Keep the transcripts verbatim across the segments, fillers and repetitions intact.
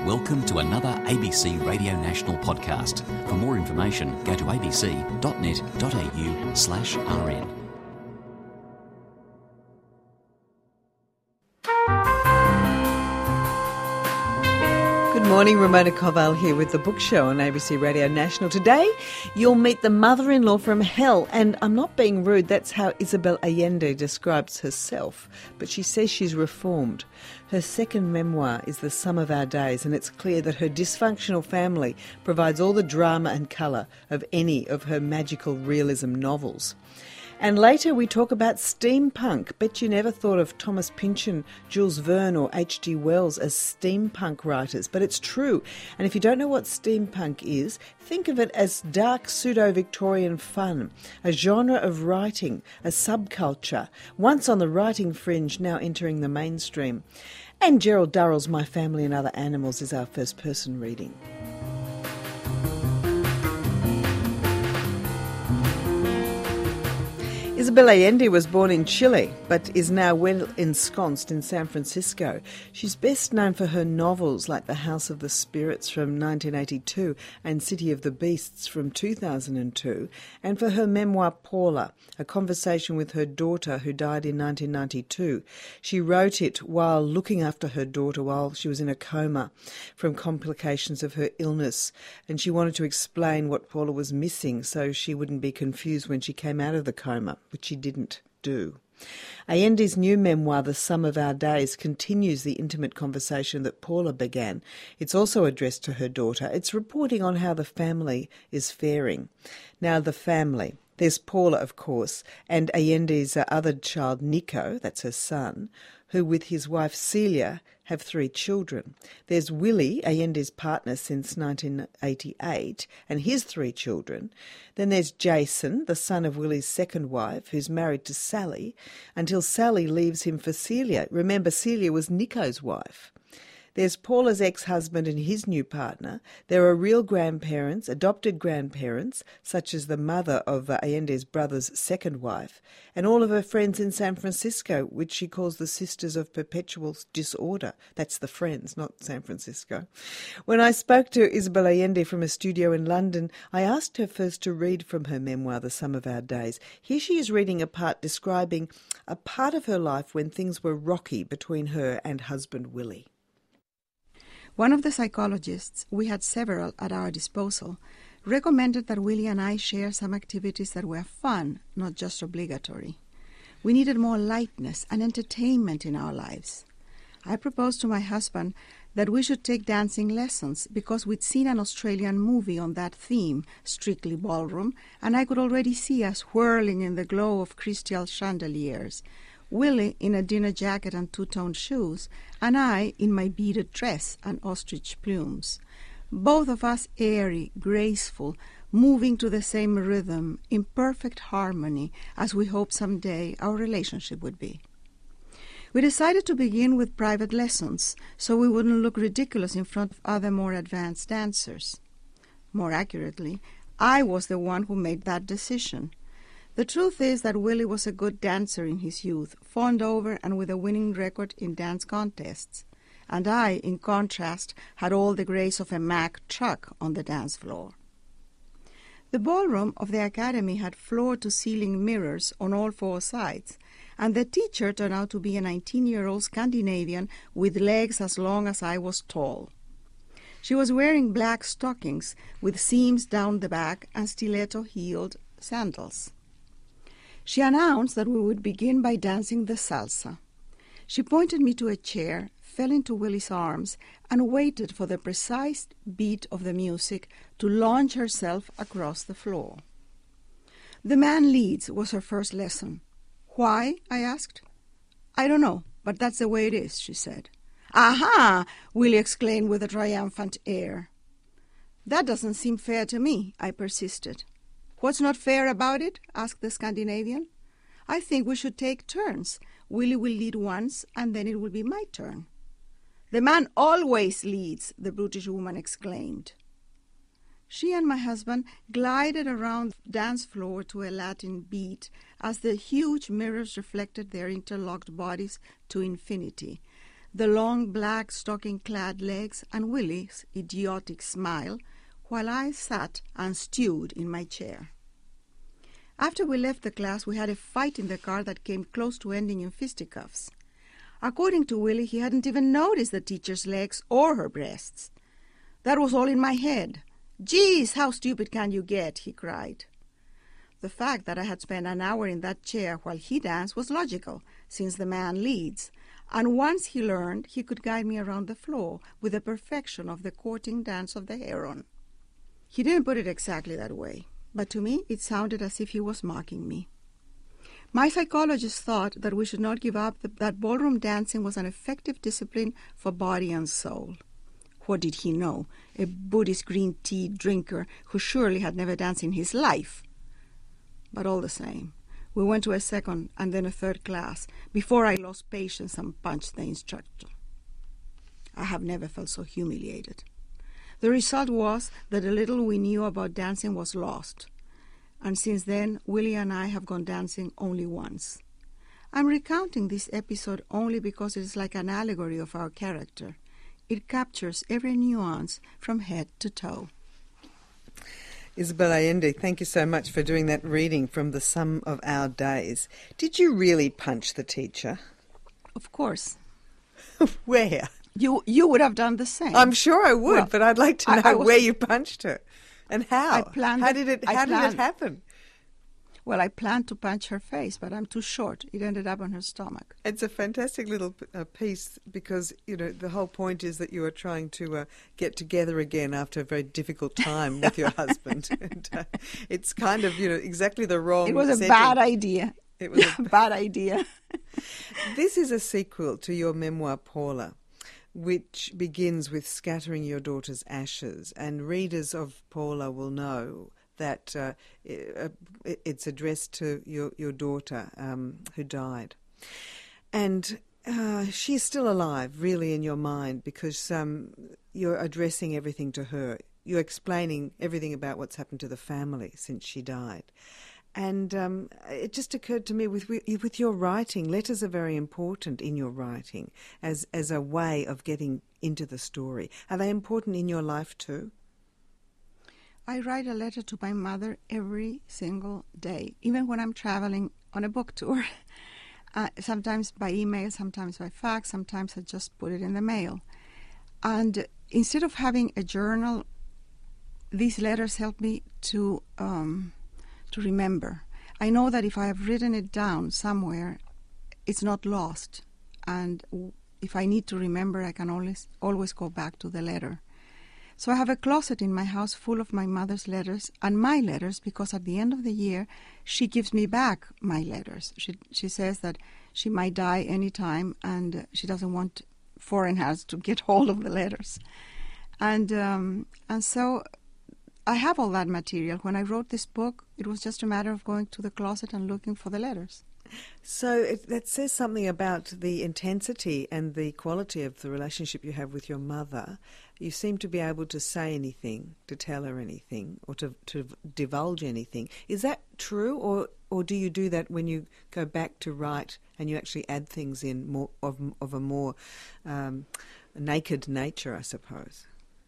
Welcome to another A B C Radio National podcast. For more information, go to abc.net.au slash rn. Good morning, Ramona Koval here with The Book Show on A B C Radio National. Today, you'll meet the mother-in-law from hell, and I'm not being rude, that's how Isabel Allende describes herself, but she says she's reformed. Her second memoir is The Sum of Our Days, and it's clear that her dysfunctional family provides all the drama and colour of any of her magical realism novels. And later we talk about steampunk. Bet you never thought of Thomas Pynchon, Jules Verne or H G Wells as steampunk writers, but it's true. And if you don't know what steampunk is, think of it as dark pseudo-Victorian fun, a genre of writing, a subculture, once on the writing fringe, now entering the mainstream. And Gerald Durrell's My Family and Other Animals is our first-person reading. Isabel Allende was born in Chile, but is now well ensconced in San Francisco. She's best known for her novels like The House of the Spirits from nineteen eighty-two and City of the Beasts from two thousand two, and for her memoir Paula, a conversation with her daughter who died in nineteen ninety-two. She wrote it while looking after her daughter while she was in a coma from complications of her illness, and she wanted to explain what Paula was missing so she wouldn't be confused when she came out of the coma, which she didn't do. Allende's new memoir, The Sum of Our Days, continues the intimate conversation that Paula began. It's also addressed to her daughter. It's reporting on how the family is faring. Now, the family. There's Paula, of course, and Allende's other child, Nico, that's her son, who with his wife Celia have three children. There's Willie, Allende's partner since nineteen eighty-eight, and his three children. Then there's Jason, the son of Willie's second wife, who's married to Sally, until Sally leaves him for Celia. Remember, Celia was Nico's wife. There's Paula's ex-husband and his new partner. There are real grandparents, adopted grandparents, such as the mother of uh, Allende's brother's second wife, and all of her friends in San Francisco, which she calls the Sisters of Perpetual Disorder. That's the Friends, not San Francisco. When I spoke to Isabel Allende from a studio in London, I asked her first to read from her memoir, The Sum of Our Days. Here she is reading a part describing a part of her life when things were rocky between her and husband Willie. One of the psychologists, we had several at our disposal, recommended that Willie and I share some activities that were fun, not just obligatory. We needed more lightness and entertainment in our lives. I proposed to my husband that we should take dancing lessons because we'd seen an Australian movie on that theme, Strictly Ballroom, and I could already see us whirling in the glow of crystal chandeliers, Willie in a dinner jacket and two-toned shoes, and I in my beaded dress and ostrich plumes. Both of us airy, graceful, moving to the same rhythm, in perfect harmony, as we hoped someday our relationship would be. We decided to begin with private lessons, so we wouldn't look ridiculous in front of other more advanced dancers. More accurately, I was the one who made that decision. The truth is that Willie was a good dancer in his youth, fawned over and with a winning record in dance contests. And I, in contrast, had all the grace of a Mack truck on the dance floor. The ballroom of the academy had floor-to-ceiling mirrors on all four sides, and the teacher turned out to be a nineteen-year-old Scandinavian with legs as long as I was tall. She was wearing black stockings with seams down the back and stiletto-heeled sandals. She announced that we would begin by dancing the salsa. She pointed me to a chair, fell into Willie's arms, and waited for the precise beat of the music to launch herself across the floor. The man leads was her first lesson. Why? I asked. I don't know, but that's the way it is, she said. Aha! Willie exclaimed with a triumphant air. That doesn't seem fair to me, I persisted. What's not fair about it? Asked the Scandinavian. I think we should take turns. Willie will lead once, and then it will be my turn. The man always leads, the brutish woman exclaimed. She and my husband glided around the dance floor to a Latin beat as the huge mirrors reflected their interlocked bodies to infinity. the long black stocking-clad legs, and Willie's idiotic smile, while I sat and stewed in my chair. After we left the class, we had a fight in the car that came close to ending in fisticuffs. According to Willie, he hadn't even noticed the teacher's legs or her breasts. That was all in my head. "Geez, how stupid can you get?" he cried. The fact that I had spent an hour in that chair while he danced was logical, since the man leads, and once he learned, he could guide me around the floor with the perfection of the courting dance of the heron. He didn't put it exactly that way, but to me it sounded as if he was mocking me. My psychologist thought that we should not give up, the, that ballroom dancing was an effective discipline for body and soul. What did he know? A Buddhist green tea drinker who surely had never danced in his life. But all the same, we went to a second and then a third class before I lost patience and punched the instructor. I have never felt so humiliated. The result was that the little we knew about dancing was lost. And since then, Willie and I have gone dancing only once. I'm recounting this episode only because it is like an allegory of our character. It captures every nuance from head to toe. Isabel Allende, thank you so much for doing that reading from The Sum of Our Days. Did you really punch the teacher? Of course. Where? You you would have done the same. I'm sure I would, Well, but I'd like to know I, I was, where you punched her and how. I planned how it, did it? I How planned, did it happen? Well, I planned to punch her face, but I'm too short. It ended up on her stomach. It's a fantastic little uh, piece because, you know, the whole point is that you are trying to uh, get together again after a very difficult time with your husband. And uh, it's kind of, you know, exactly the wrong It was a setting. bad idea. It was a bad idea. This is a sequel to your memoir, Paula, which begins with scattering your daughter's ashes. And readers of Paula will know that uh, it's addressed to your, your daughter um, who died. And uh, she's still alive, really, in your mind, because um, you're addressing everything to her. You're explaining everything about what's happened to the family since she died. And um, it just occurred to me, with with your writing, letters are very important in your writing as, as a way of getting into the story. Are they important in your life too? I write a letter to my mother every single day, even when I'm traveling on a book tour. Uh, sometimes by email, sometimes by fax, sometimes I just put it in the mail. And instead of having a journal, these letters help me to um, to remember. I know that if I have written it down somewhere, it's not lost. And if I need to remember, I can always always go back to the letter. So I have a closet in my house full of my mother's letters and my letters, because at the end of the year, she gives me back my letters. She she says that she might die any time, and she doesn't want foreign hands to get hold of the letters. And um, and so I have all that material. When I wrote this book, it was just a matter of going to the closet and looking for the letters. So it, that says something about the intensity and the quality of the relationship you have with your mother. You seem to be able to say anything, to tell her anything, or to, to divulge anything. Is that true, or or do you do that when you go back to write and you actually add things in more of of a more um, naked nature, I suppose?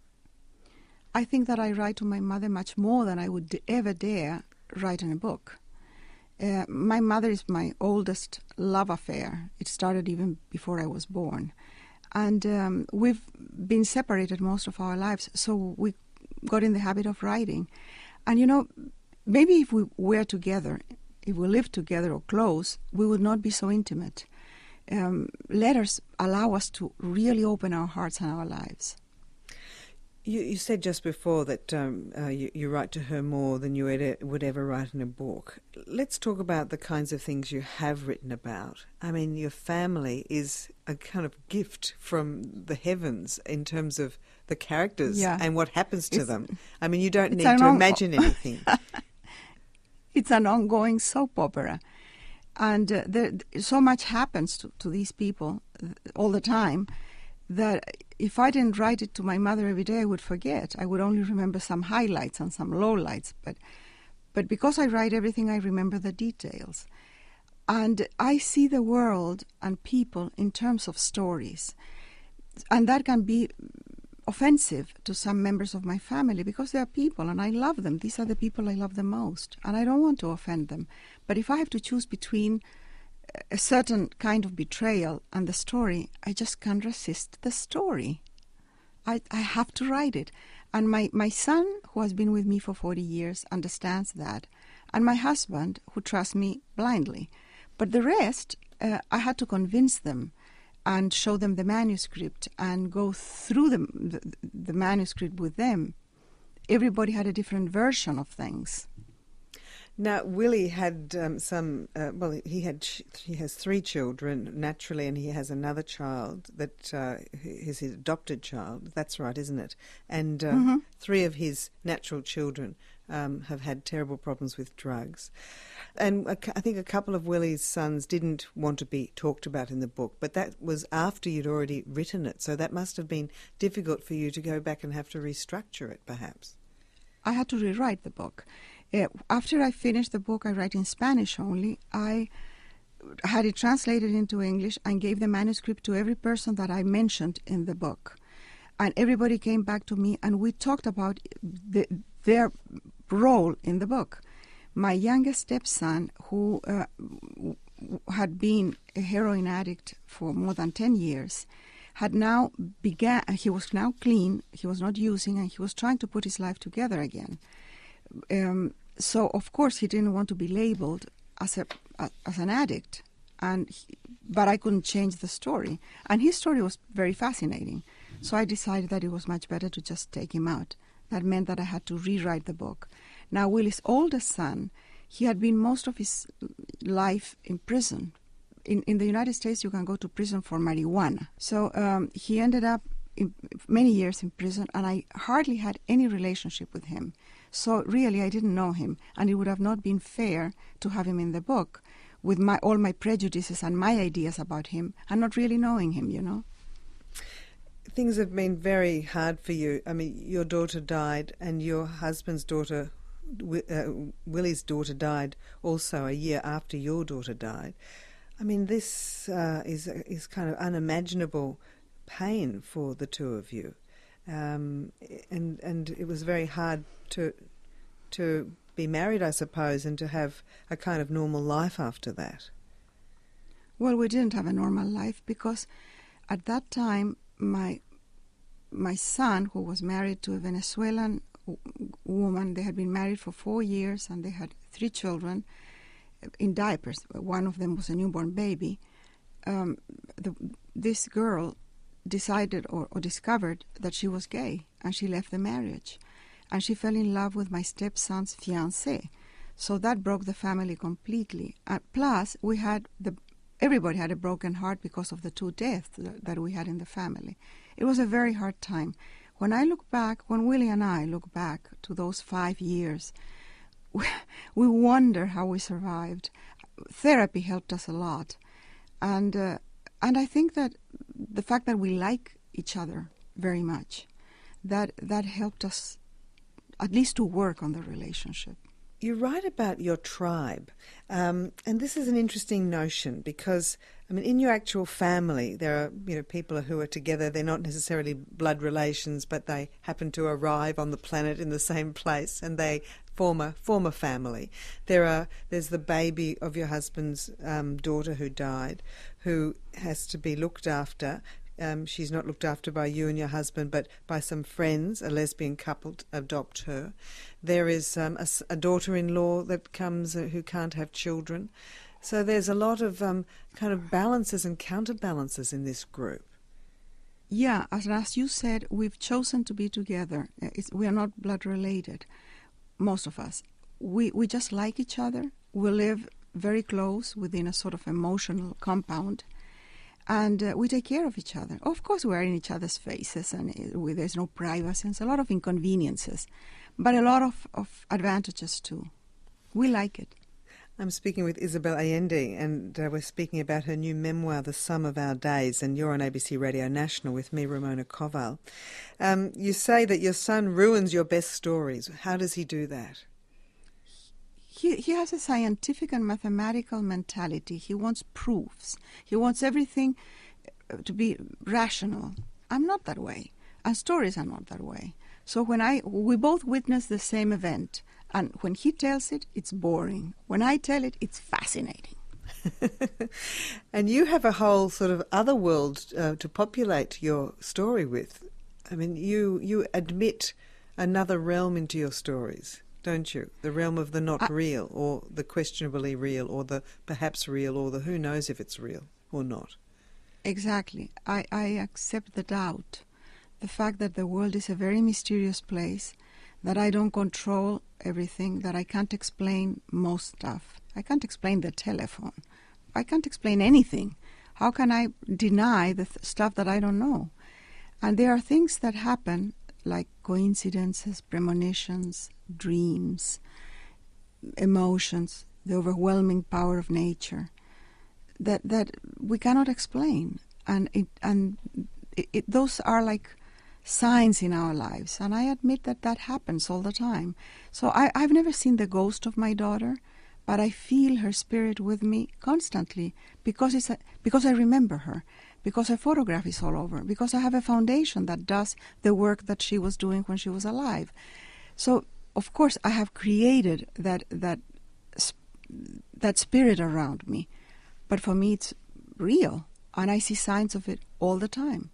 I think that I write to my mother much more than I would ever dare write in a book. Uh, my mother is my oldest love affair. It started even before I was born. And um, we've been separated most of our lives, so we got in the habit of writing. And, you know, maybe if we were together, if we lived together or close, we would not be so intimate. Um, letters allow us to really open our hearts and our lives. You, you said just before that um, uh, you, you write to her more than you would, would ever write in a book. Let's talk about the kinds of things you have written about. I mean, your family is a kind of gift from the heavens in terms of the characters yeah. and what happens to it's, them. I mean, you don't need to on- imagine anything. It's an ongoing soap opera. And uh, there, so much happens to, to these people all the time that if I didn't write it to my mother every day, I would forget. I would only remember some highlights and some lowlights. But, but because I write everything, I remember the details. And I see the world and people in terms of stories. and that can be offensive to some members of my family because they are people and I love them. These are the people I love the most, and I don't want to offend them. But if I have to choose between a certain kind of betrayal and the story, I just can't resist the story. I, I have to write it. And my, my son, who has been with me for forty years, understands that. And my husband, who trusts me blindly. But the rest, uh, I had to convince them and show them the manuscript and go through the, the, the manuscript with them. Everybody had a different version of things. Now, Willie had um, some, uh, well, he had ch- he has three children, naturally, and he has another child that uh, is his adopted child. That's right, isn't it? And uh, mm-hmm. three of his natural children um, have had terrible problems with drugs. And I think a couple of Willie's sons didn't want to be talked about in the book, but that was after you'd already written it, so that must have been difficult for you to go back and have to restructure it, perhaps. I had to rewrite the book. Uh, after I finished the book, I write in Spanish only. I had it translated into English and gave the manuscript to every person that I mentioned in the book. And everybody came back to me and we talked about the, their role in the book. My youngest stepson, who uh, had been a heroin addict for more than ten years, had now began, he was now clean, he was not using, and he was trying to put his life together again. Um, so, of course, he didn't want to be labeled as a as an addict, and he, but I couldn't change the story. And his story was very fascinating. So I decided that it was much better to just take him out. That meant that I had to rewrite the book. Now, Willie's oldest son, he had been most of his life in prison. In, in the United States, you can go to prison for marijuana. So um, he ended up in many years in prison, and I hardly had any relationship with him. So really, I didn't know him, and it would have not been fair to have him in the book with my all my prejudices and my ideas about him, and not really knowing him, you know. Things have been very hard for you. I mean, your daughter died, and your husband's daughter, uh, Willie's daughter, died also a year after your daughter died. I mean, this uh, is is kind of unimaginable pain for the two of you, um, and and it was very hard to to be married, I suppose, and to have a kind of normal life after that. Well, we didn't have a normal life because at that time my my son, who was married to a Venezuelan w- woman, they had been married for four years and they had three children in diapers. One of them was a newborn baby. Um, the, this girl decided or, or discovered that she was gay, and she left the marriage. And she fell in love with my stepson's fiancé. So that broke the family completely. Uh, plus, we had the everybody had a broken heart because of the two deaths that, that we had in the family. It was a very hard time. When I look back, when Willie and I look back to those five years, we, we wonder how we survived. Therapy helped us a lot. And uh, and I think that the fact that we like each other very much, that that helped us at least to work on the relationship. You write about your tribe, um, and this is an interesting notion because, I mean, in your actual family, there are, you know, people who are together. They're not necessarily blood relations, but they happen to arrive on the planet in the same place, and they form a, form a family. There are there's the baby of your husband's um, daughter who died, who has to be looked after. Um, she's not looked after by you and your husband, but by some friends. A lesbian couple to adopt her. There is um, a, a daughter-in-law that comes uh, who can't have children. So there's a lot of um, kind of balances and counterbalances in this group. Yeah, as, as you said, we've chosen to be together. It's, we are not blood related, most of us. We we just like each other. We live very close within a sort of emotional compound. And uh, we take care of each other. Of course, we are in each other's faces, and uh, we, there's no privacy. It's a lot of inconveniences, but a lot of, of advantages too. We like it. I'm speaking with Isabel Allende, and uh, we're speaking about her new memoir, The Sum of Our Days, and you're on A B C Radio National with me, Ramona Koval. Um, you say that your son ruins your best stories. How does he do that? He, he has a scientific and mathematical mentality. He wants proofs. He wants everything to be rational. I'm not that way. And stories are not that way. So when I, we both witness the same event, and when he tells it, it's boring. When I tell it, it's fascinating. And you have a whole sort of other world uh, to populate your story with. I mean, you you admit another realm into your stories, don't you? The realm of the not I, real, or the questionably real, or the perhaps real, or the who knows if it's real or not. Exactly. I, I accept the doubt, the fact that the world is a very mysterious place, that I don't control everything, that I can't explain most stuff. I can't explain the telephone. I can't explain anything. How can I deny the th- stuff that I don't know? And there are things that happen, like coincidences, premonitions, dreams, emotions, the overwhelming power of nature, that that we cannot explain. And it, and it, it, those are like signs in our lives. And I admit that that happens all the time. So I, I've never seen the ghost of my daughter, but I feel her spirit with me constantly because it's a, because I remember her, because her photograph is all over, because I have a foundation that does the work that she was doing when she was alive. So, of course, I have created that that that spirit around me, but for me it's real, and I see signs of it all the time.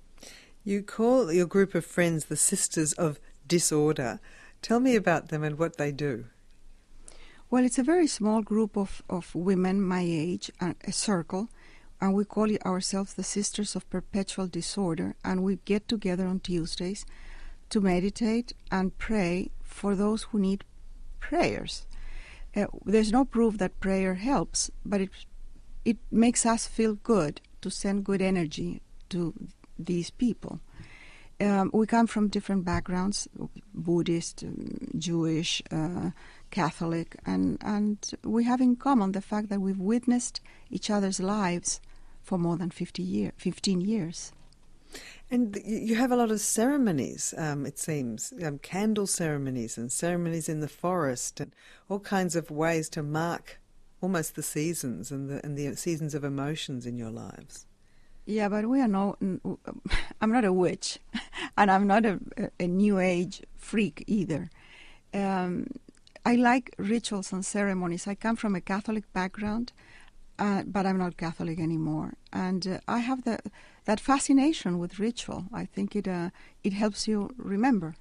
You call your group of friends the Sisters of Disorder. Tell me about them and what they do. Well, it's a very small group of, of women my age, uh, a circle, and we call it ourselves the Sisters of Perpetual Disorder, and we get together on Tuesdays to meditate and pray for those who need prayers. Uh, there's no proof that prayer helps, but it it makes us feel good to send good energy to these people. Um, we come from different backgrounds, Buddhist, Jewish, uh, Catholic, and, and we have in common the fact that we've witnessed each other's lives for more than fifty year, fifteen years. And you have a lot of ceremonies, um, it seems, um, candle ceremonies and ceremonies in the forest and all kinds of ways to mark almost the seasons and the, and the seasons of emotions in your lives. Yeah, but we are no. I'm not a witch, and I'm not a, a New Age freak either. Um, I like rituals and ceremonies. I come from a Catholic background, uh, but I'm not Catholic anymore, and uh, I have the that fascination with ritual. I think it uh, it helps you remember.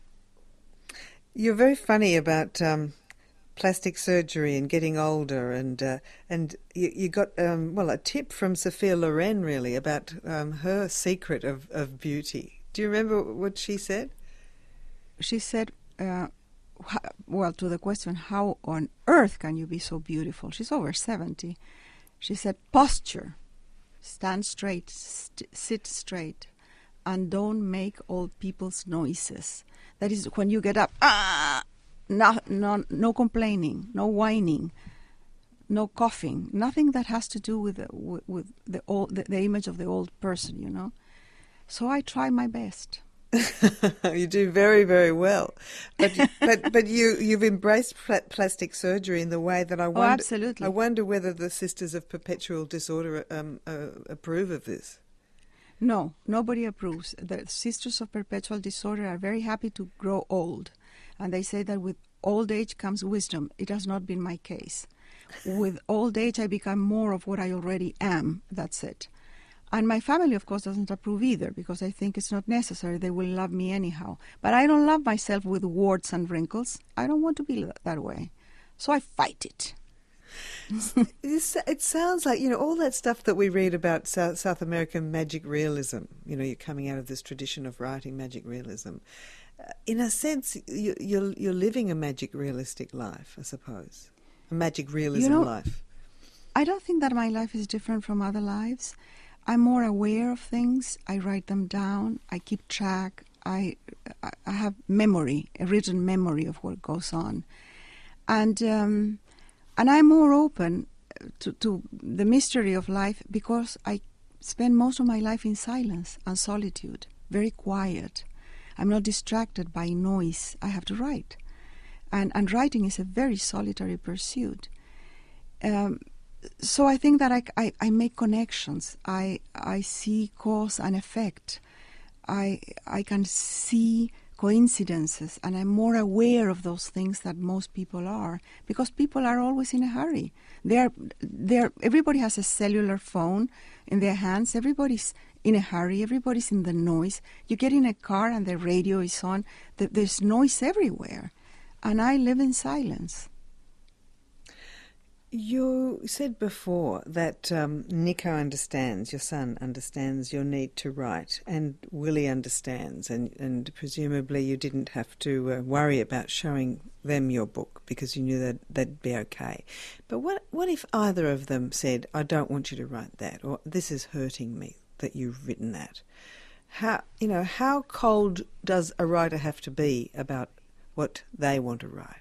You're very funny about Um plastic surgery and getting older, and uh, and you, you got um, well a tip from Sophia Loren really about um, her secret of, of beauty. Do you remember what she said? She said, uh, wh- well, to the question, how on earth can you be so beautiful? She's over seventy. She said, posture, stand straight, st- sit straight, and don't make old people's noises. That is, when you get up, ah. No, no, no complaining, no whining, no coughing, nothing that has to do with the, with, with the, old, the the image of the old person, you know. So I try my best. You do very, very well, but but but you you've embraced pl- plastic surgery in the way that I wonder. Oh, absolutely. I wonder whether the Sisters of Perpetual Disorder um, uh, approve of this. No, nobody approves. The Sisters of Perpetual Disorder are very happy to grow old. And they say that with old age comes wisdom. It has not been my case. With old age, I become more of what I already am. That's it. And my family, of course, doesn't approve either because I think it's not necessary. They will love me anyhow. But I don't love myself with warts and wrinkles. I don't want to be that way. So I fight it. It sounds like, you know, all that stuff that we read about South, South American magic realism, you know, you're coming out of this tradition of writing magic realism. Uh, in a sense, you, you're, you're living a magic realistic life, I suppose, a magic realism you know, life. I don't think that my life is different from other lives. I'm more aware of things. I write them down. I keep track. I, I have memory, a written memory of what goes on. And... Um, And I'm more open to, to the mystery of life because I spend most of my life in silence and solitude, very quiet. I'm not distracted by noise. I have to write. And, and writing is a very solitary pursuit. Um, so I think that I, I, I make connections. I, I see cause and effect. I I can see coincidences, and I'm more aware of those things that most people are, because people are always in a hurry. They're, they're, everybody has a cellular phone in their hands. Everybody's in a hurry. Everybody's in the noise. You get in a car and the radio is on. There's noise everywhere. And I live in silence. You said before that um, Nico understands, your son understands your need to write, and Willie understands, and, and presumably you didn't have to uh, worry about showing them your book because you knew that they'd be okay. But what what if either of them said, I don't want you to write that, or this is hurting me that you've written that? How, you know, how cold does a writer have to be about what they want to write?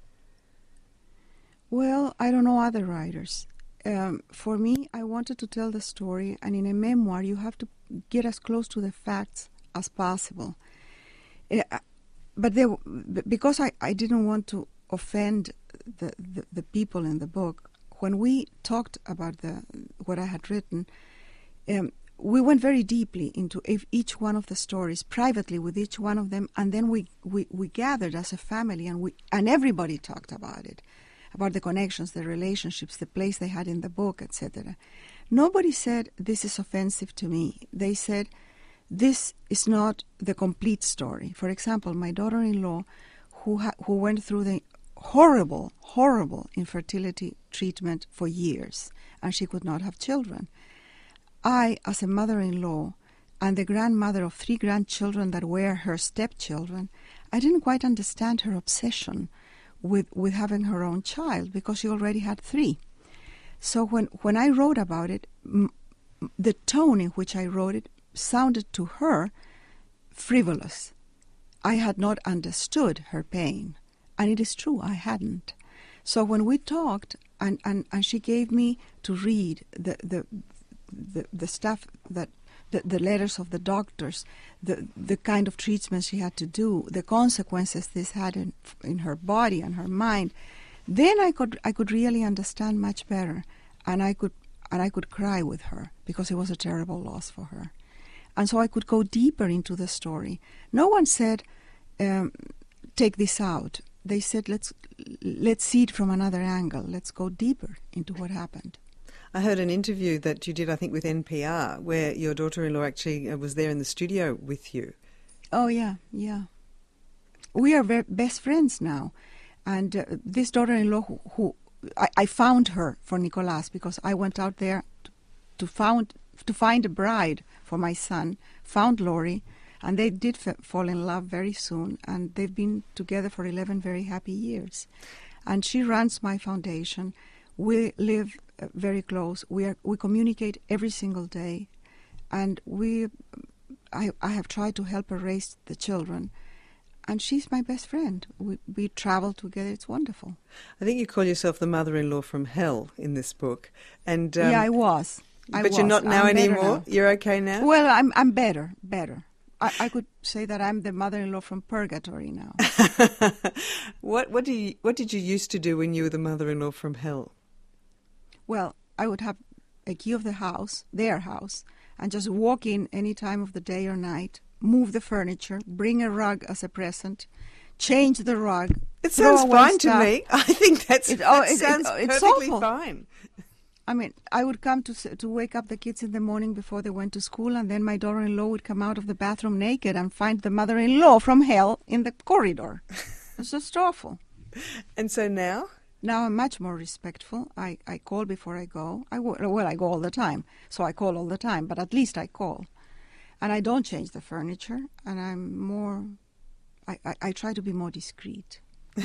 Well, I don't know other writers. Um, for me, I wanted to tell the story, and in a memoir, you have to get as close to the facts as possible. Uh, but there, because I, I didn't want to offend the, the, the people in the book, when we talked about the what I had written, um, we went very deeply into each one of the stories, privately with each one of them, and then we, we, we gathered as a family, and we and everybody talked about it. About the connections, the relationships, the place they had in the book, et cetera. Nobody said, this is offensive to me. They said, this is not the complete story. For example, my daughter-in-law, who ha- who went through the horrible, horrible infertility treatment for years, and she could not have children. I, as a mother-in-law, and the grandmother of three grandchildren that were her stepchildren, I didn't quite understand her obsession with with having her own child, because she already had three. So when, when I wrote about it, m- the tone in which I wrote it sounded to her frivolous. I had not understood her pain, and it is true, I hadn't. So when we talked, and, and, and she gave me to read the the the, the stuff that The, the letters of the doctors, the the kind of treatments she had to do, the consequences this had in, in her body and her mind, then I could I could really understand much better, and I could and I could cry with her, because it was a terrible loss for her, and so I could go deeper into the story. No one said, um, take this out. They said, let's let's see it from another angle. Let's go deeper into what happened. I heard an interview that you did, I think, with N P R, where your daughter-in-law actually was there in the studio with you. Oh, yeah, yeah. We are very best friends now. And uh, this daughter-in-law, who, who I, I found her for Nicolas, because I went out there to, to, found, to find a bride for my son, found Laurie, and they did f- fall in love very soon, and they've been together for eleven very happy years. And she runs my foundation. We live uh, very close. We are we communicate every single day, and we I I have tried to help her raise the children, and she's my best friend. We we travel together. It's wonderful. I think you call yourself the mother-in-law from hell in this book, and um, yeah, I was. I but was. you're not now I'm anymore. now. You're okay now. Well, I'm I'm better, better. I, I could say that I'm the mother-in-law from purgatory now. what what do you what did you used to do when you were the mother-in-law from hell? Well, I would have a key of the house, their house, and just walk in any time of the day or night, move the furniture, bring a rug as a present, change the rug. It sounds fine stuff. to me. I think that's, it, oh, that it, sounds it, it's perfectly awful. fine. I mean, I would come to to wake up the kids in the morning before they went to school, and then my daughter-in-law would come out of the bathroom naked and find the mother-in-law from hell in the corridor. It's just awful. And so now? Now I'm much more respectful. I, I call before I go. I well, I go all the time, so I call all the time, but at least I call. And I don't change the furniture, and I'm more, I, I, I try to be more discreet.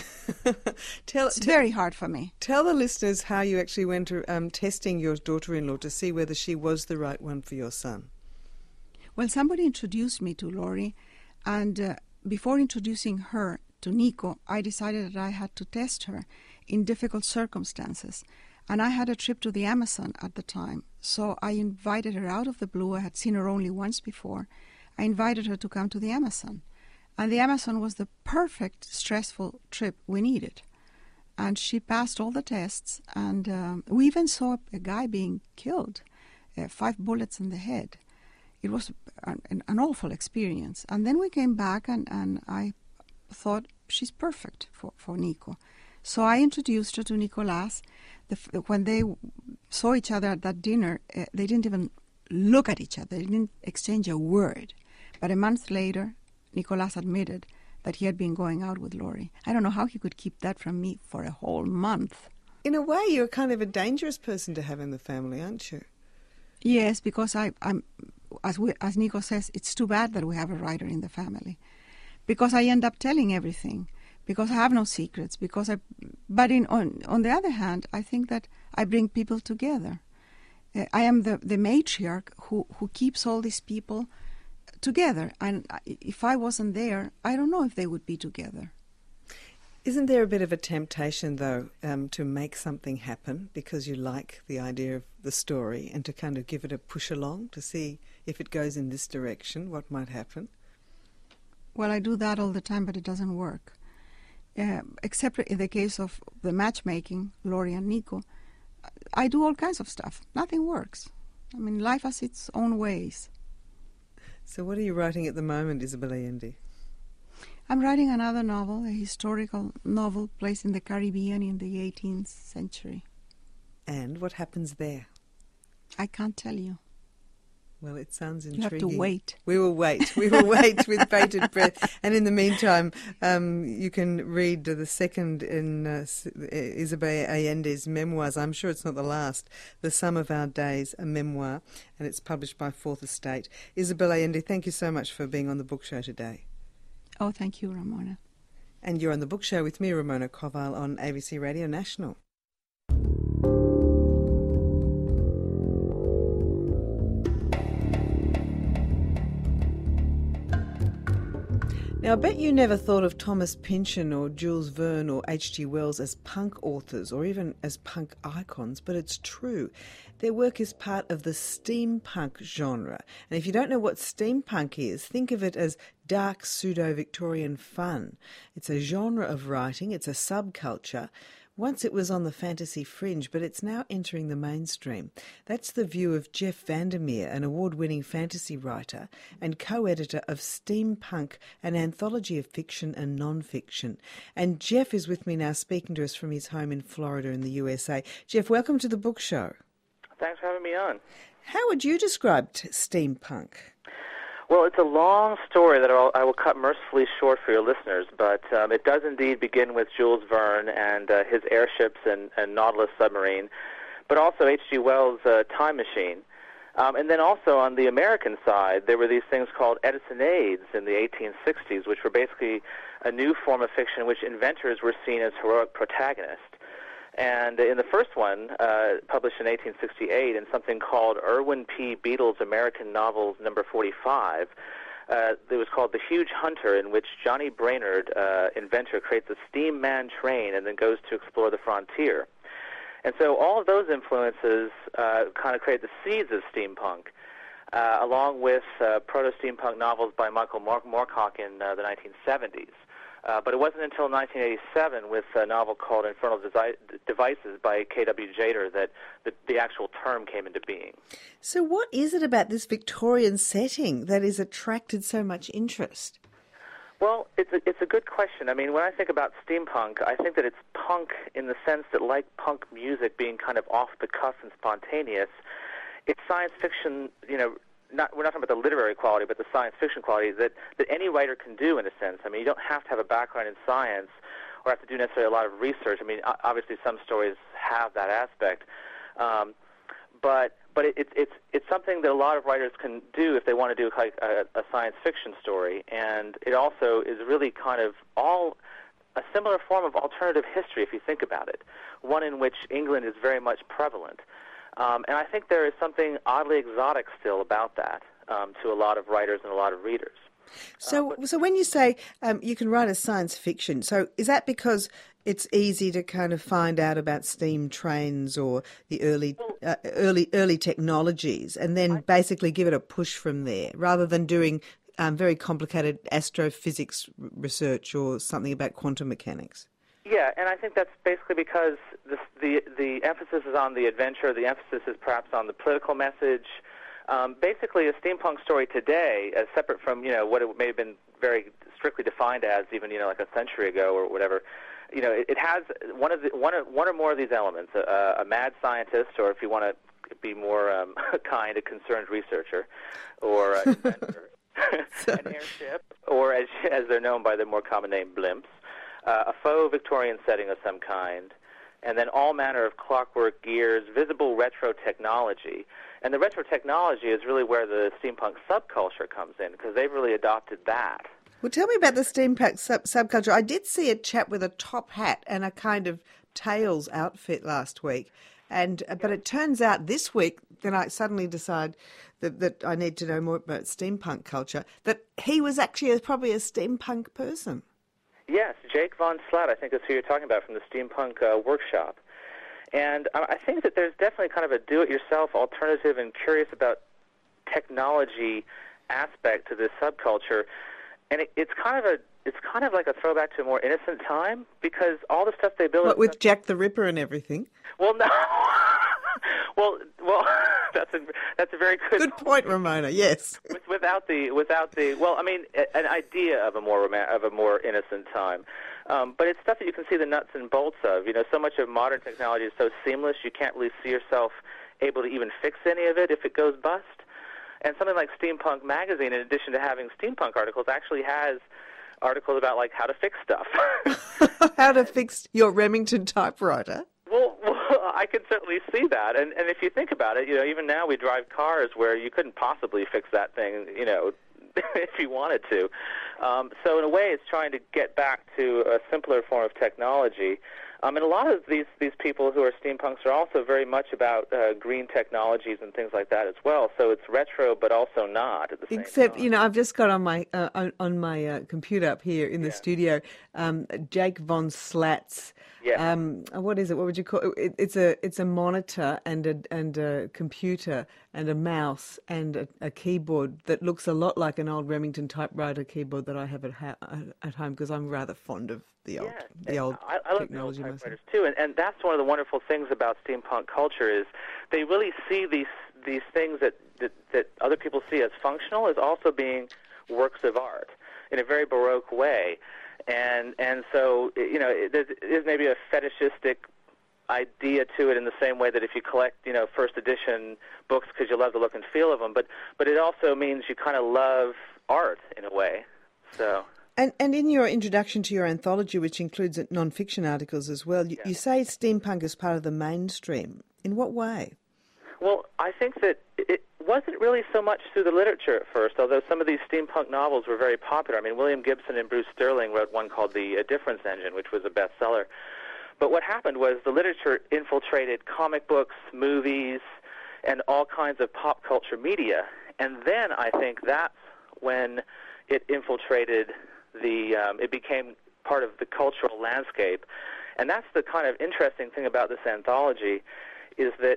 tell, it's t- very hard for me. Tell the listeners how you actually went to, um, testing your daughter-in-law to see whether she was the right one for your son. Well, somebody introduced me to Laurie, and uh, before introducing her to Nico, I decided that I had to test her in difficult circumstances. And I had a trip to the Amazon at the time, so I invited her out of the blue. I had seen her only once before. I invited her to come to the Amazon. And the Amazon was the perfect stressful trip we needed. And she passed all the tests, and um, we even saw a guy being killed, uh, five bullets in the head. it was an, an awful experience. And then we came back, and, and I thought, she's perfect for, for Nico. So I introduced her to Nicolas. The, when they saw each other at that dinner, uh, they didn't even look at each other. They didn't exchange a word. But a month later, Nicolas admitted that he had been going out with Laurie. I don't know how he could keep that from me for a whole month. In a way, you're kind of a dangerous person to have in the family, aren't you? Yes, because I, I'm, as we, as Nico says, it's too bad that we have a writer in the family, because I end up telling everything, because I have no secrets. Because I, but in on on the other hand, I think that I bring people together. Uh, I am the the matriarch who who keeps all these people together, and if I wasn't there, I don't know if they would be together. Isn't there a bit of a temptation, though, um, to make something happen because you like the idea of the story and to kind of give it a push along to see if it goes in this direction, what might happen? Well, I do that all the time, but it doesn't work. Uh, except in the case of the matchmaking, Laurie and Nico, I do all kinds of stuff. Nothing works. I mean, life has its own ways. So what are you writing at the moment, Isabel Allende? I'm writing another novel, a historical novel placed in the Caribbean in the eighteenth century. And what happens there? I can't tell you. Well, it sounds intriguing. You have to wait. We will wait. We will wait with bated breath. And in the meantime, um, you can read the second in uh, Isabel Allende's memoirs. I'm sure it's not the last. The Sum of Our Days, a memoir, and it's published by Fourth Estate. Isabel Allende, thank you so much for being on the book show today. Oh, thank you, Ramona. And you're on the book show with me, Ramona Koval, on A B C Radio National. Now, I bet you never thought of Thomas Pynchon or Jules Verne or H G Wells as punk authors or even as punk icons, but it's true. Their work is part of the steampunk genre. And if you don't know what steampunk is, think of it as dark pseudo-Victorian fun. It's a genre of writing, it's a subculture. Once it was on the fantasy fringe, but it's now entering the mainstream. That's the view of Jeff Vandermeer, an award-winning fantasy writer and co-editor of Steampunk, an anthology of fiction and non-fiction. And Jeff is with me now, speaking to us from his home in Florida in the U S A. Jeff, welcome to the book show. Thanks for having me on. How would you describe t- steampunk? Well, it's a long story that I'll, I will cut mercifully short for your listeners, but um, it does indeed begin with Jules Verne and uh, his airships and, and Nautilus submarine, but also H G Wells' uh, Time Machine. Um, and then also on the American side, there were these things called Edisonades in the eighteen sixties, which were basically a new form of fiction in which inventors were seen as heroic protagonists. And in the first one, uh, published in eighteen sixty-eight, in something called Irwin P. Beadle's American Novels number forty-five, uh, it was called The Huge Hunter, in which Johnny Brainerd, uh, inventor, creates a steam man train and then goes to explore the frontier. And so all of those influences uh, kind of create the seeds of steampunk, uh, along with uh, proto-steampunk novels by Michael Moor- Moorcock in uh, the nineteen seventies. Uh, but it wasn't until nineteen eighty-seven with a novel called Infernal Desi- Devices by K W Jader that the, the actual term came into being. So what is it about this Victorian setting that has attracted so much interest? Well, it's a, it's a good question. I mean, when I think about steampunk, I think that it's punk in the sense that, like punk music being kind of off the cuff and spontaneous, it's science fiction, you know, Not, we're not talking about the literary quality, but the science fiction quality that, that any writer can do, in a sense. I mean, you don't have to have a background in science or have to do necessarily a lot of research. I mean, obviously some stories have that aspect. Um, but but it, it, it's it's something that a lot of writers can do if they want to do like a, a science fiction story. And it also is really kind of all a similar form of alternative history, if you think about it, one in which England is very much prevalent. Um, and I think there is something oddly exotic still about that um, to a lot of writers and a lot of readers. So, uh, but, so when you say um, you can write a science fiction, so is that because it's easy to kind of find out about steam trains or the early, uh, early, early technologies, and then I, basically give it a push from there, rather than doing um, very complicated astrophysics research or something about quantum mechanics? Yeah, and I think that's basically because the the, the emphasis is on the adventure. The emphasis is perhaps on the political message. Um, basically, a steampunk story today, as separate from, you know, what it may have been very strictly defined as even, you know, like a century ago or whatever, you know, it, it has one of the, one, of, one or more of these elements, a, a mad scientist, or if you want to be more um, kind, a concerned researcher, or an inventor, an airship, or as, as they're known by the more common name, blimps, uh, a faux Victorian setting of some kind, and then all manner of clockwork gears, visible retro technology. And the retro technology is really where the steampunk subculture comes in, because they've really adopted that. Well, tell me about the steampunk sub- subculture. I did see a chap with a top hat and a kind of tails outfit last week, and uh, but it turns out this week, then I suddenly decide that, that I need to know more about steampunk culture, that he was actually a, probably a steampunk person. Yes, Jake Von Slatt, I think is who you're talking about, from the Steampunk uh, Workshop. And I think that there's definitely kind of a do-it-yourself alternative and curious about technology aspect to this subculture. And it, it's kind of a it's kind of like a throwback to a more innocent time, because all the stuff they build... What, with Jack the Ripper and everything? Well, no. well, well, that's a that's a very good good point, Ramona. Yes. With, without the without the well, I mean, a, an idea of a more of a more innocent time, um, but it's stuff that you can see the nuts and bolts of. You know, so much of modern technology is so seamless, you can't really see yourself able to even fix any of it if it goes bust. And something like Steampunk Magazine, in addition to having steampunk articles, actually has articles about like how to fix stuff. How to fix your Remington typewriter. Well, well, I can certainly see that. And and if you think about it, you know, even now we drive cars where you couldn't possibly fix that thing, you know, if you wanted to. Um, so in a way, it's trying to get back to a simpler form of technology. Um, and a lot of these, these people who are steampunks are also very much about uh, green technologies and things like that as well. So it's retro, but also not at the same Except, time. you know, I've just got on my uh, on, on my uh, computer up here in the Yeah. studio, um, Jake Von Slatt's. Yeah. Um, what is it? What would you call it? It's a it's a monitor and a and a computer and a mouse and a, a keyboard that looks a lot like an old Remington typewriter keyboard that I have at ha- at home, because I'm rather fond of the old Yeah, the old I, I love technology the old myself. typewriters too, and, and that's one of the wonderful things about steampunk culture is they really see these these things that, that, that other people see as functional as also being works of art in a very Baroque way, and and so you know it, there is maybe a fetishistic idea to it in the same way that if you collect you know first edition books because you love the look and feel of them, but but it also means you kind of love art in a way, so. And, and in your introduction to your anthology, which includes non-fiction articles as well, you, Yeah. you say steampunk is part of the mainstream. In what way? Well, I think that it wasn't really so much through the literature at first, although some of these steampunk novels were very popular. I mean, William Gibson and Bruce Sterling wrote one called The uh, Difference Engine, which was a bestseller. But what happened was the literature infiltrated comic books, movies, and all kinds of pop culture media. And then I think that's when it infiltrated the, um, it became part of the cultural landscape. And that's the kind of interesting thing about this anthology, is that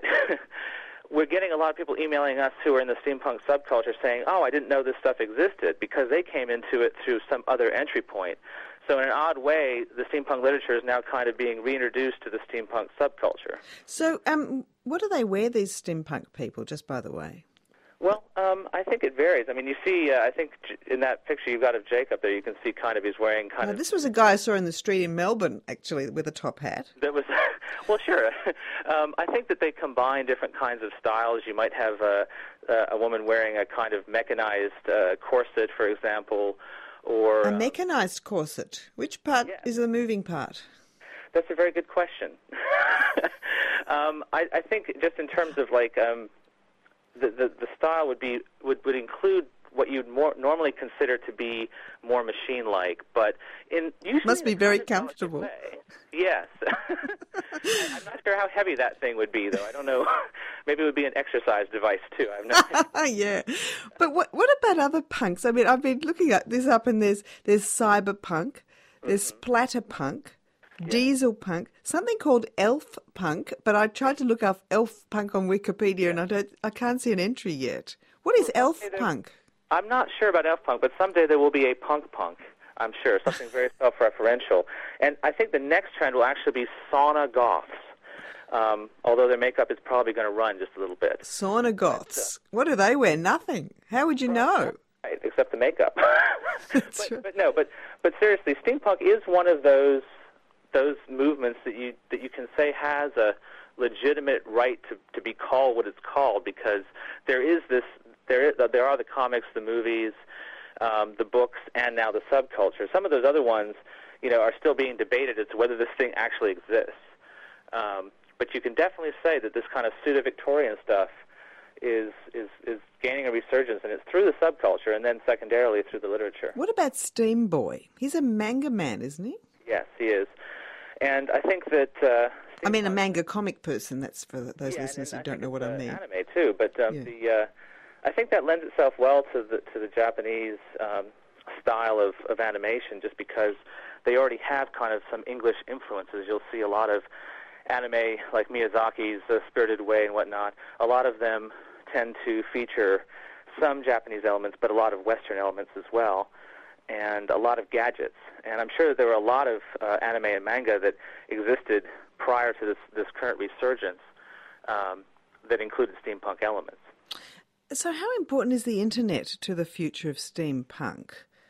we're getting a lot of people emailing us who are in the steampunk subculture saying, oh, I didn't know this stuff existed, because they came into it through some other entry point. So in an odd way, the steampunk literature is now kind of being reintroduced to the steampunk subculture. So um, what do they wear, these steampunk people, just by the way? Well, um, I think it varies. I mean, you see, uh, I think j- in that picture you've got of Jacob there, you can see kind of he's wearing kind Now, of... this was a guy I saw in the street in Melbourne, actually, with a top hat. That was, well, sure. um, I think that they combine different kinds of styles. You might have a, a woman wearing a kind of mechanized uh, corset, for example, or... A um, mechanized corset. Which part yeah. is the moving part? That's a very good question. um, I, I think just in terms of like... Um, The, the the style would be would, would include what you'd more normally consider to be more machine-like, but in usually Must in be a very kind of delicate comfortable. way. Yes. I'm not sure how heavy that thing would be, though. I don't know. Maybe it would be an exercise device too. I have no idea. Yeah. But what what about other punks? I mean, I've been looking at this up, and there's there's cyberpunk, there's splatterpunk, diesel punk, something called elf punk, but I tried to look up elf punk on Wikipedia, and I don't, I can't see an entry yet. What is elf punk? I'm not sure about elf punk, but someday there will be a punk punk. I'm sure, something very self-referential. And I think the next trend will actually be sauna goths. Um, although their makeup is probably going to run just a little bit. Sauna goths. But, uh, what do they wear? Nothing. How would you know? Right, except the makeup. but, right. but no, but but seriously, steampunk is one of those those movements that you that you can say has a legitimate right to to be called what it's called, because there is this there is, there are the comics, the movies, um, the books, and now the subculture. Some of those other ones, you know, are still being debated as to whether this thing actually exists. Um, but you can definitely say that this kind of pseudo-Victorian stuff is is is gaining a resurgence, and it's through the subculture, and then secondarily through the literature. What about Steam Boy? He's a manga man, isn't he? Yes, he is. And I think that... Uh, I mean, a manga comic person. That's for those yeah, listeners who I don't know what uh, I mean. Anime too, but um, yeah. the uh, I think that lends itself well to the to the Japanese um, style of, of animation, just because they already have kind of some English influences. You'll see a lot of anime like Miyazaki's uh, Spirited Away and whatnot. A lot of them tend to feature some Japanese elements, but a lot of Western elements as well, and a lot of gadgets. And I'm sure that there were a lot of uh, anime and manga that existed prior to this, this current resurgence um, that included steampunk elements. So how important is the internet to the future of steampunk?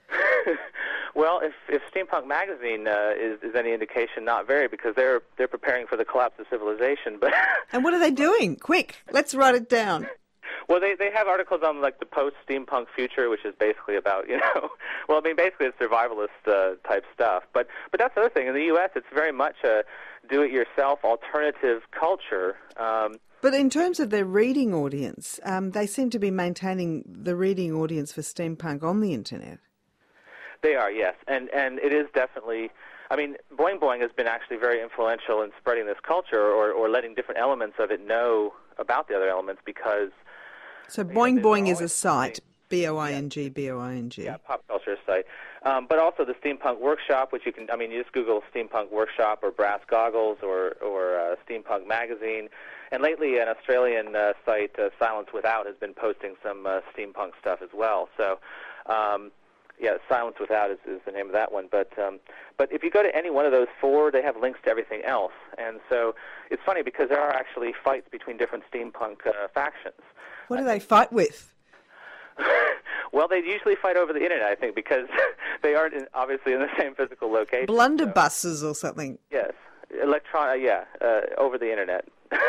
Well, if, if Steampunk Magazine uh, is, is any indication, not very, because they're they're preparing for the collapse of civilization. But and what are they doing? Quick, let's write it down. Well, they they have articles on like the post-steampunk future, which is basically about, you know, well, I mean, basically it's survivalist uh, type stuff. But but that's the other thing. In the U S, it's very much a do-it-yourself alternative culture. Um, But in terms of their reading audience, um, they seem to be maintaining the reading audience for steampunk on the internet. They are, yes, and and it is definitely. I mean, Boing Boing has been actually very influential in spreading this culture, or or letting different elements of it know about the other elements, because. So Boing know, Boing is a site, B O I N G, yeah. B O I N G. Yeah, pop culture site, um, but also the Steampunk Workshop, which you can. I mean, you just Google Steampunk Workshop or Brass Goggles or or uh, Steampunk Magazine, and lately an Australian uh, site, uh, Silence Without, has been posting some uh, steampunk stuff as well. So. Um, Yeah, Silence Without is, is the name of that one. But um, but if you go to any one of those four, they have links to everything else. And so it's funny because there are actually fights between different steampunk uh, factions. What do they fight with? Well, they usually fight over the internet, I think, because they aren't in, obviously in the same physical location. Blunderbusses so. or something. Yes, electron. Uh, yeah, uh, over the internet.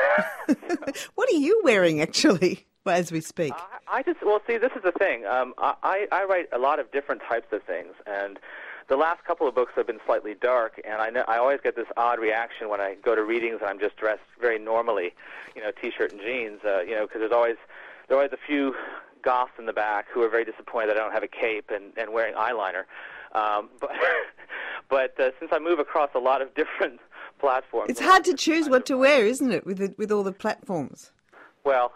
What are you wearing, actually, as we speak? I, I just, well, see, this is the thing. Um, I, I write a lot of different types of things, and the last couple of books have been slightly dark, and I, know, I always get this odd reaction when I go to readings and I'm just dressed very normally, you know, T-shirt and jeans, uh, you know, because there's always, there are always a few goths in the back who are very disappointed that I don't have a cape and, and wearing eyeliner. Um, but but uh, since I move across a lot of different platforms... It's hard to choose what to wear, isn't it, with the, with all the platforms? Well...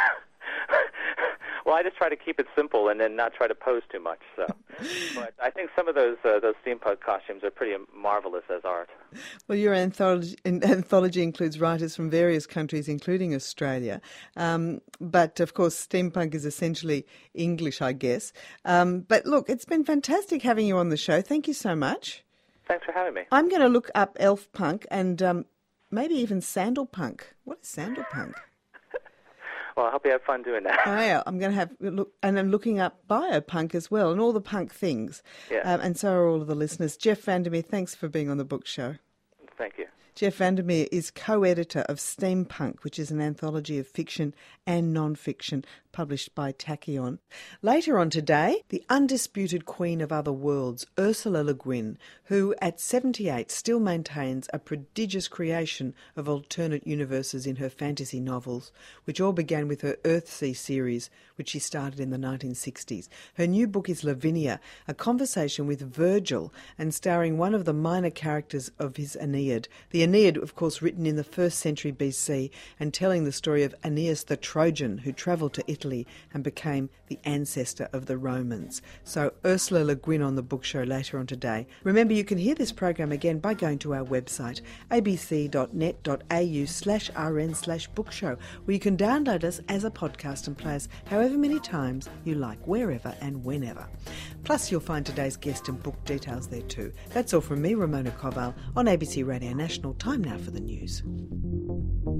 Well, I just try to keep it simple and then not try to pose too much. So, but I think some of those uh, those steampunk costumes are pretty marvelous as art. Well, your anthology, anthology includes writers from various countries, including Australia. Um, but of course, steampunk is essentially English, I guess. Um, but look, it's been fantastic having you on the show. Thank you so much. Thanks for having me. I'm going to look up elf punk and um, maybe even sandal punk. What is sandal punk? Well, I hope you have fun doing that. Oh, yeah, I'm going to have look, and I'm looking up biopunk as well, and all the punk things. Yeah. Um, and so are all of the listeners. Jeff Vandermeer, thanks for being on the book show. Thank you. Jeff Vandermeer is co-editor of Steampunk, which is an anthology of fiction and non-fiction published by Tachyon. Later on today, the undisputed queen of other worlds, Ursula Le Guin, who at seventy-eight still maintains a prodigious creation of alternate universes in her fantasy novels, which all began with her Earthsea series, which she started in the nineteen sixties. Her new book is Lavinia, a conversation with Virgil and starring one of the minor characters of his Aeneid. The Aeneid, of course, written in the first century B C and telling the story of Aeneas the Trojan, who travelled to Italy and became the ancestor of the Romans. So Ursula Le Guin on the book show later on today. Remember, you can hear this program again by going to our website, abc.net.au slash rn slash book show, where you can download us as a podcast and play us however many times you like, wherever and whenever. Plus, you'll find today's guest and book details there too. That's all from me, Ramona Koval, on A B C Radio National. Time now for the news.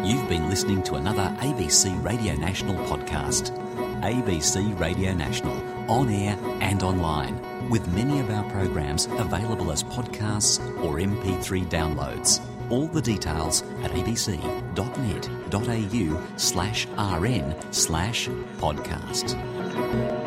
You've been listening to another A B C Radio National podcast. A B C Radio National, on air and online, with many of our programs available as podcasts or M P three downloads. All the details at abc.net.au slash rn slash podcast.